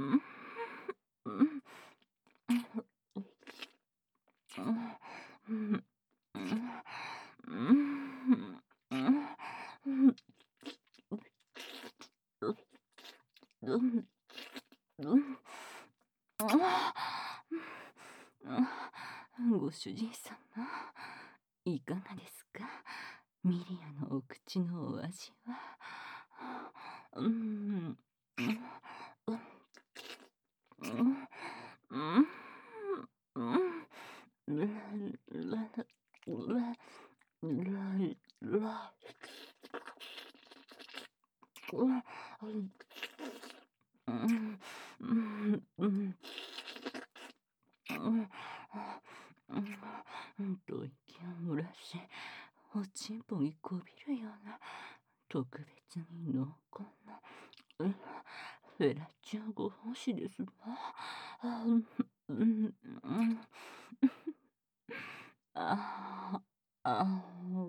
ご主人様、いかがですか？ミリアのお口のお味は。うん、うん、うん、うん、うん、と息を漏らし、おちんぽにこびるような特別に濃厚なフェラチオご奉仕ですわ。ああ、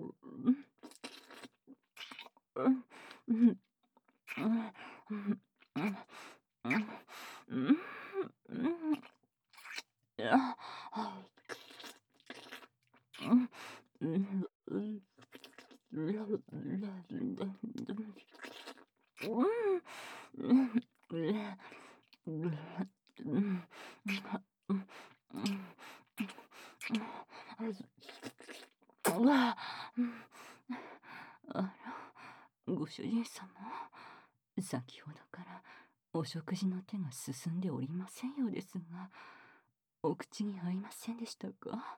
ご主人様、先ほどからお食事の手が進んでおりませんようですが、お口に合いませんでしたか？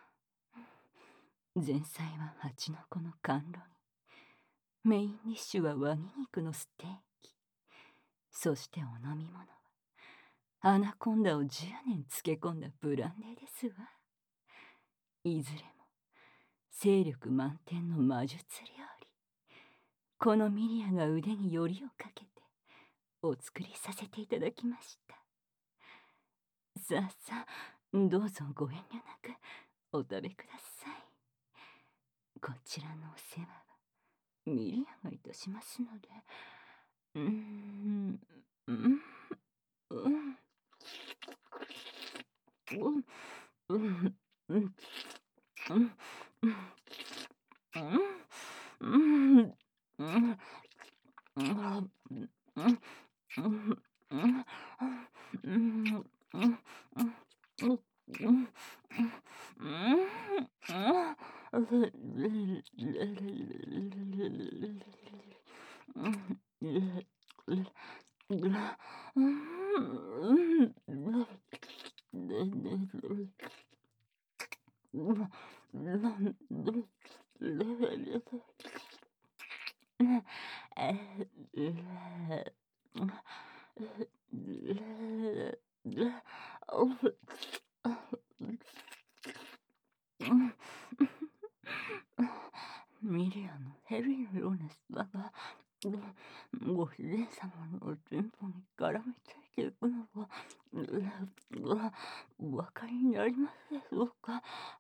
前菜は蜂の子の甘露煮、メインディッシュはワニ肉のステーキ、そしてお飲み物はアナコンダを10年漬け込んだブランデーですわ。いずれも精力満点の魔術料理。このミリアが腕によりをかけてお作りさせていただきました。さあさあ、どうぞご遠慮なくお食べください。こちらのお世話はミリアがいたしますので。うん、うん、うん、うん、うん、うん、うん、うん、うん、うん、ミリアのヘビのような砂がご主人様のおちんぽに絡みついていくのがお分かりになりますでしょうか？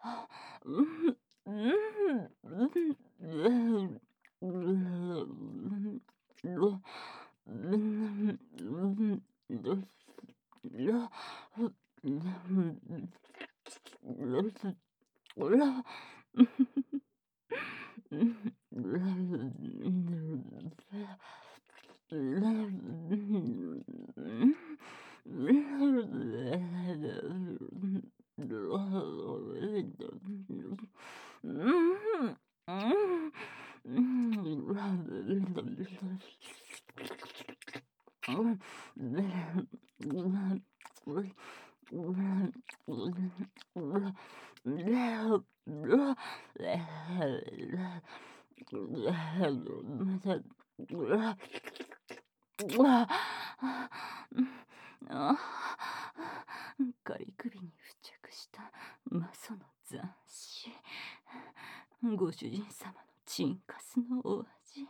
仮首に付着したマソの斬新。ご主人様のチンカスのお味。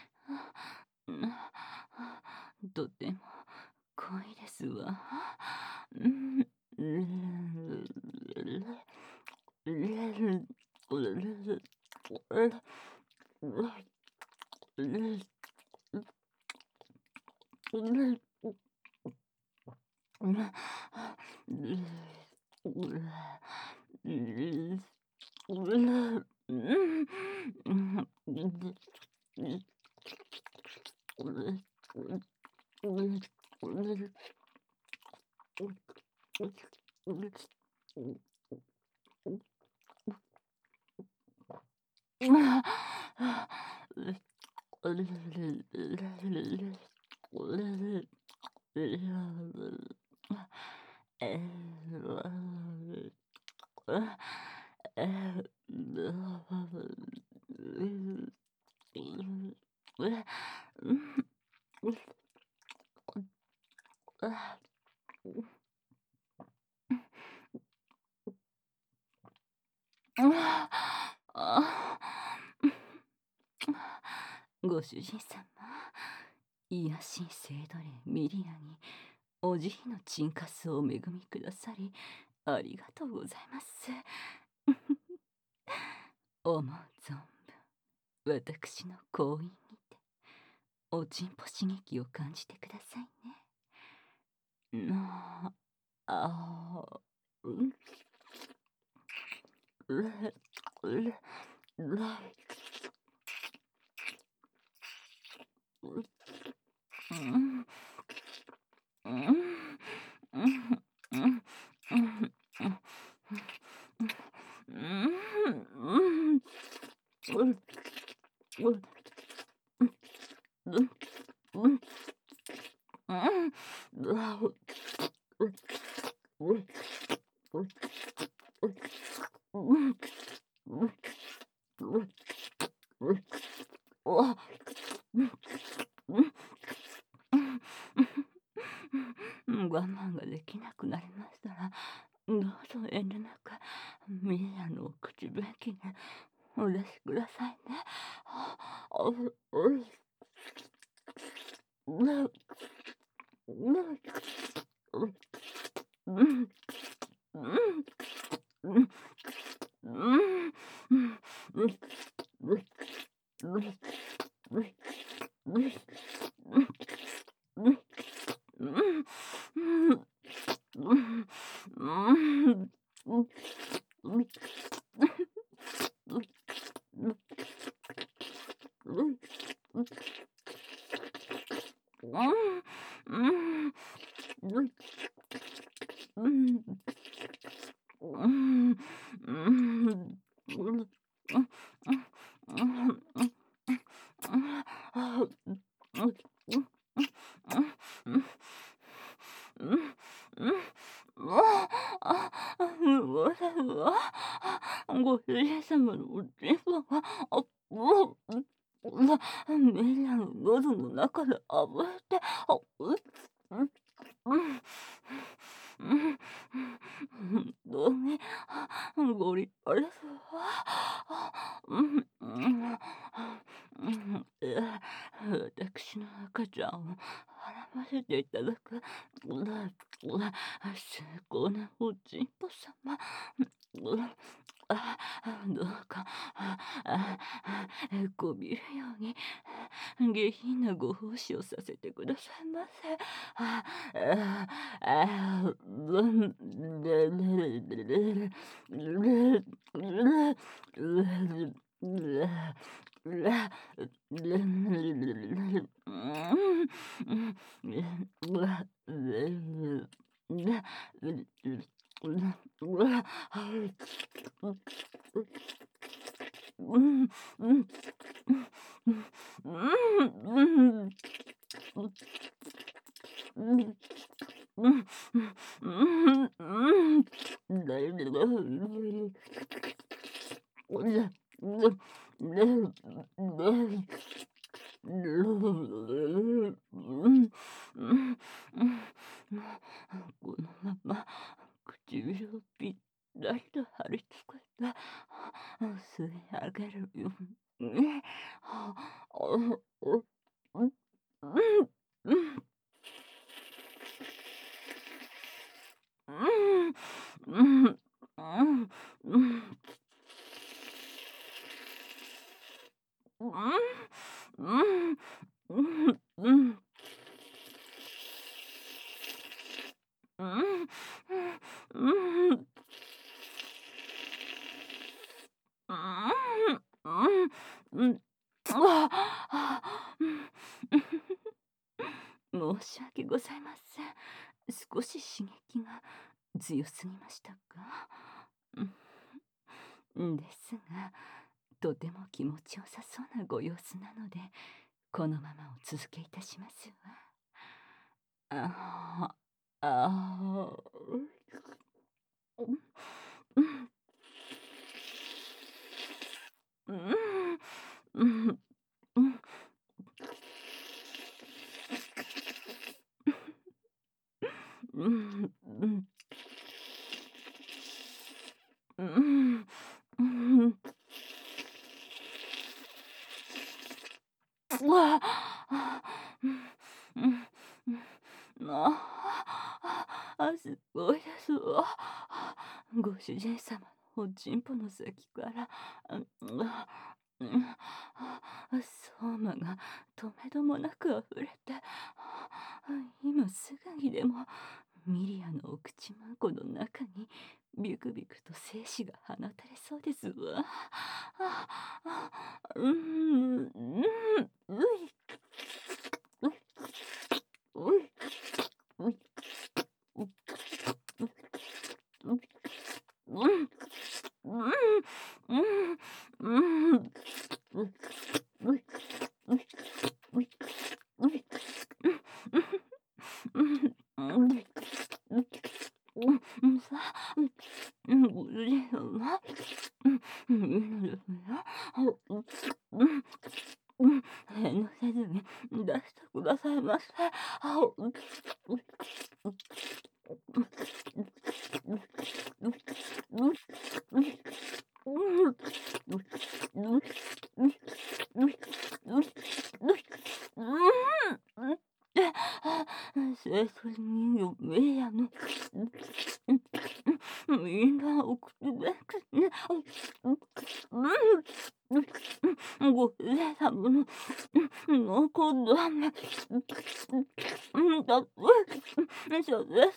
とても濃いですわ。 ご主人様、癒し聖奴霊ミリアにお慈悲のチンカスをお恵みくださりありがとうございます。思う存分私の行為にておちんぽ刺激を感じてくださいね。我慢ができなくなりましたら、どうぞ遠慮なくミリアのお口便器にお出しくださいね。ご主人様のおちんぽがミリアの喉の中で暴れて本当にご立派ですわ。私の赤ちゃんを孕ませていただく崇高なおちんぽ様、どうかこびるように下品なご奉仕をさせてくださいませ。このまま唇をぴったりと貼り付けて吸い上げるように。 ああ、申し訳ございません。少し刺激が強すぎましたか。ですが、とても気持ちよさそうなご様子なので、このままお続けいたしますわ。ああ、ああ、うん、うん、うん、うん、うん、うん、うん、うん、うわあ、うん、うん、うん、すごいですわ。ご主人様のおちんぽの先から、うん、相馬がとめどもなく溢れて、今すぐにでもミリアのお口まんこの中にビクビクと精子が放たれそうですわ。うん、うん、うい、うい、うい、うい、うい、うん、うん、うん、うん、うい、うい、うい、うい、うい、うん、うん、さあ、ご主人様、いいのですね。遠慮せずに出してくださいませ。清楚に読めやの。みんなお口ですね。ご主人様の濃厚だね。だって、そうです。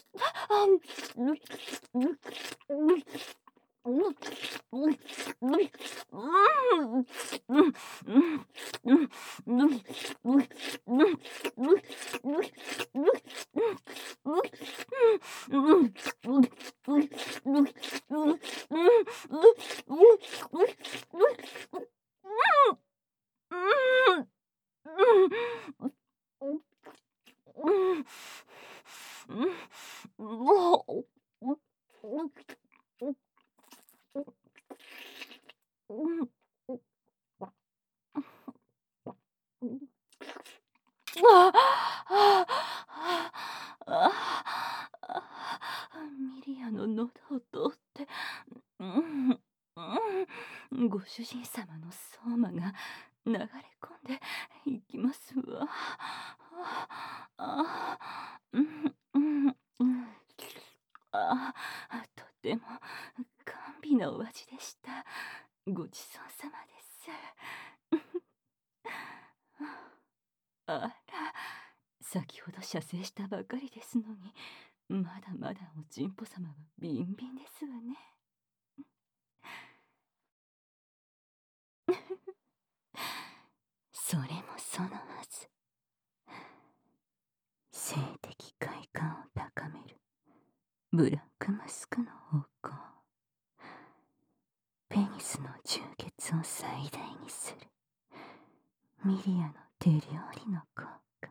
ミリアの喉を通って、ご主人様の相馬が流れ込んでいきますわ。とても甘美なお味でした。ごちそうさまです。あら、先ほど射精したばかりですのに、まだまだおちんぽ様はビンビンですわね。それもそのはず。性的快感を高めるブラックマスクの方向。ペニスの充血を最大にするミリアの手料理の効果。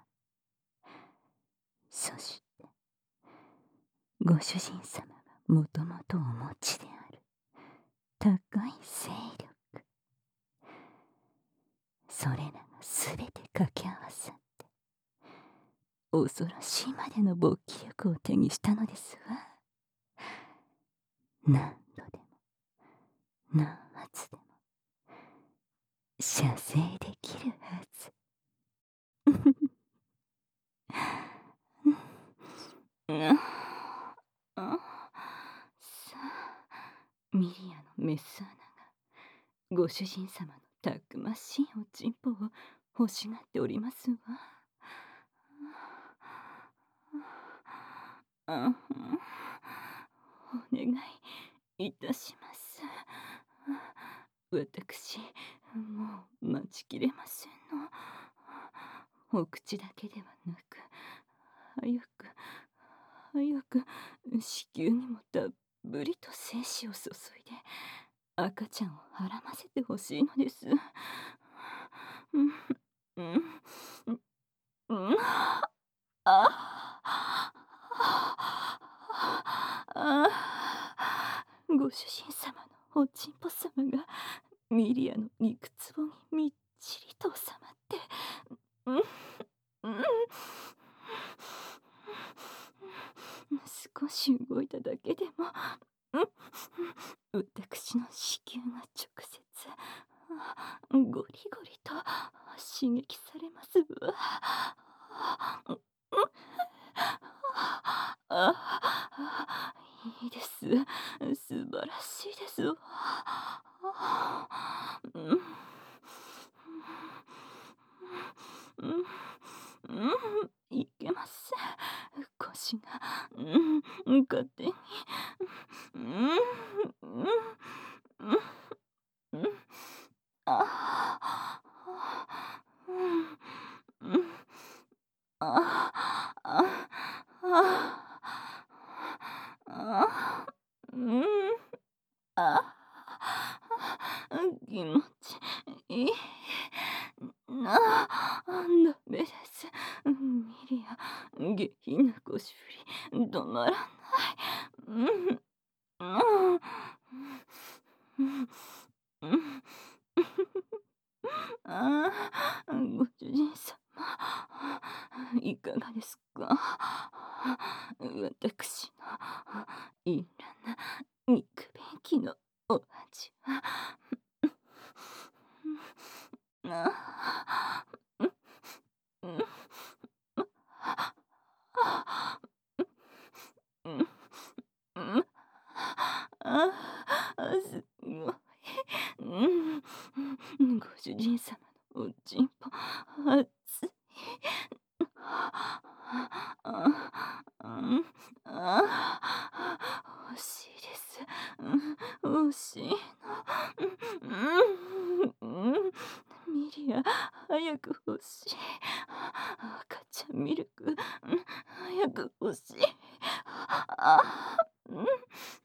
そしてご主人様がもともとお持ちである高い勢力、それらがすべて掛け合わさって恐ろしいまでの勃起力を手にしたのですわ。何度でも何発でも射精できるはず。さあ、ミリアのメス穴がご主人様のたくましいおちんぽを欲しがっておりますわ。お願いいたします。私もう待ちきれませんの。お口だけではなく、早く早く子宮にもたっぷりと精子を注いで赤ちゃんをはらませてほしいのです。うんうんうん、ご主人様のおちんぽ様がミリアの肉壺にみっちりと収まって、うんうん少し動いただけでも、私の子宮が直接ゴリゴリと刺激されますわ。いいです。素晴らしいですわ。うん、うん、いけません。腰が、勝手に、うん、うん、うん、うん、ああ、うん、うん、ああ、ああ、うん、あ気持ちいい。ダメです。ミリア、下品な腰振り、止まらない。うん、うん、うん、うん。ご主人様、いかがですか？私のいらな肉便器のお味は。あうん、うん、うん、すごい。ご主人様のおちんぽ、熱い。うん、欲しいです。欲しいの。ミリア、早く欲しい。赤ちゃんミルク、早く欲しい。あ、うん、うん、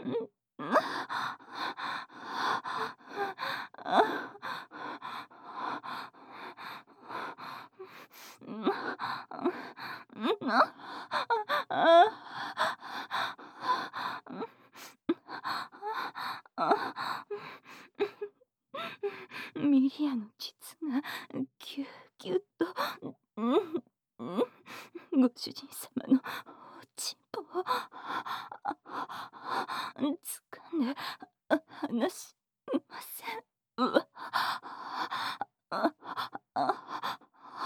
ミリアの膣がキュッキュッと、ご主人様のおちんぽを掴んで離しません。うわ。ああ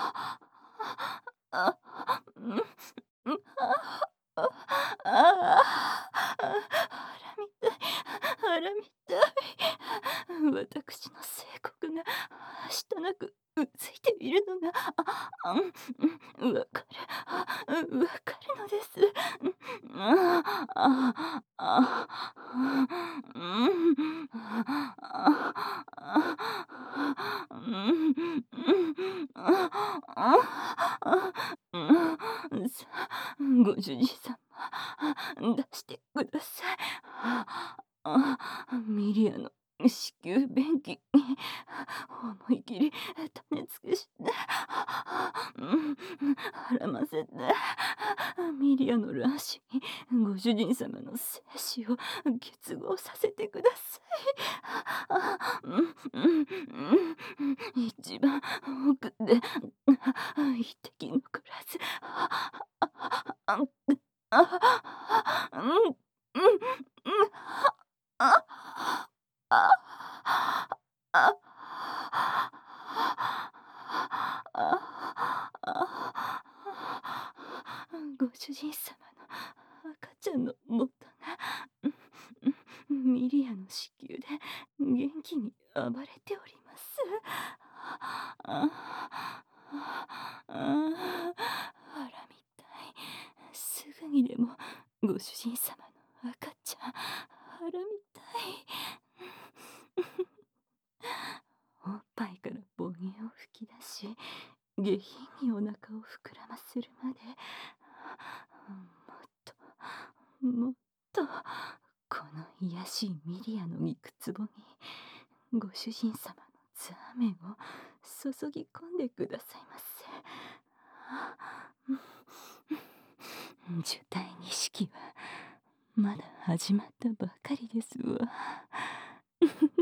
あうんうんああ腹みたい腹みたい。私の性格がしたなくうついているのがわかわかるのです。あああうんさあ、ご主人様、出してください。ミリアの子宮便器に思い切り種付けして、絡ませて、ミリアの卵子にご主人様の精子を結合させてください。一番奥で一滴残らず、ご主人様の赤ちゃんの元が、ミリアの子宮で元気に暴れております。腹みたい。すぐにでもご主人様の赤ちゃん腹みたい。おっぱい下品にお腹を膨らませるまで、もっとこの卑しいミリアの肉壺にご主人様のザーメンを注ぎ込んでくださいませ。受胎儀式はまだ始まったばかりですわ。